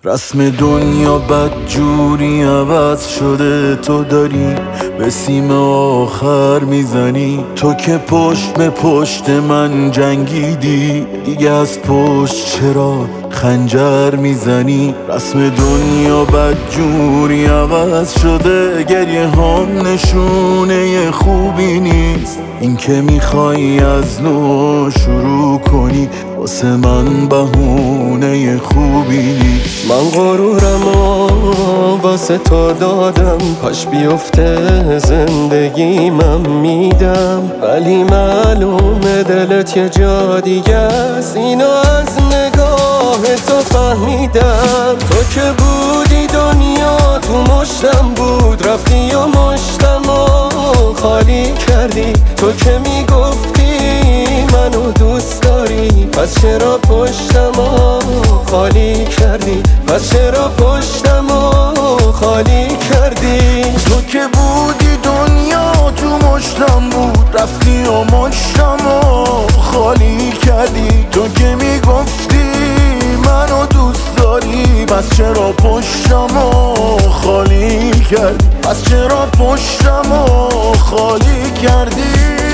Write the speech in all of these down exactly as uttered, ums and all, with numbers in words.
رسم دنیا بدجوری عوض شده، تو داری به سیم آخر میزنی. تو که پشت به پشت من جنگیدی، دیگه از پشت چرا خنجر میزنی؟ رسم دنیا بدجوری عوض شده، گریه هم نشونه خوبی نیست. این که میخوای از نو شروع کنی، واسه من بهونه خوبی نیست. من غرورم و واسه تو دادم، کاش بیفته زندگیمم میدم، ولی معلومه دلت یه جا دیگه است. اینو از نگاه تو فهمیدم. تو که بودی دنیا تو مشتم بود، رفتی و مشتم و خالی کردی. تو که میگفتی منو دوست داری، پس چرا پشتم و خالی کردی؟ پس چرا پشتم و خالی کردی؟ تو که بودی دنیا تو مشتم بود، رفتی و مشتم و خالی کردی. تو که میگفتی منو دوست داری، پس چرا پشتم و خالی کردی؟ پس چرا پشتم و خالی کردی؟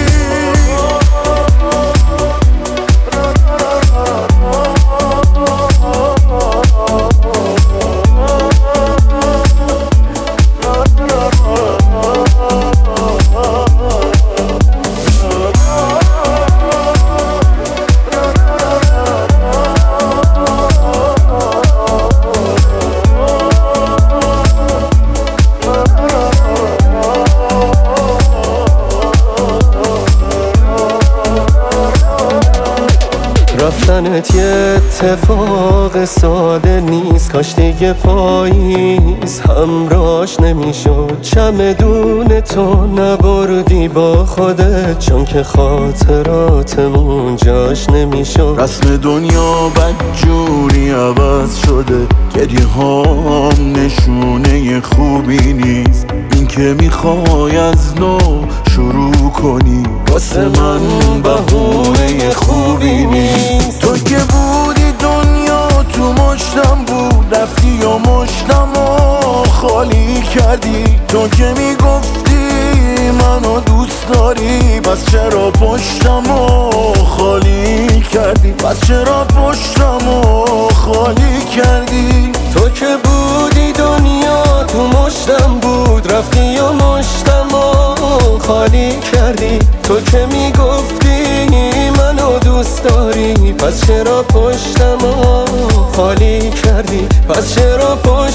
رفتنت یه اتفاق ساده نیست، کاش دیگه پاییز همراش نمیشد. چمدون تو نبردی با خودت، چون که خاطراتمون جاش نمیشد. رسم دنیا بدجوری عوض شده، گریه هام نشونه خوبی نیست. این که میخوای از نو شروع کنی، واسه من بهونه خوبی نیست. تو که بودی دنیا تو مشتم بود، رفتی و مشتم و خالی کردی. تو که میگفتی منو دوست داری، پس چرا پشتم و خالی کردی؟ پس چرا پشتم و خالی کردی؟ تو که بودی دنیا تو مشتم بود، رفتی و مشتم و خالی کردی. تو که میگفتی منو دوست داری، پس چرا پشتم و خالی کردی؟ پس چرا پشتم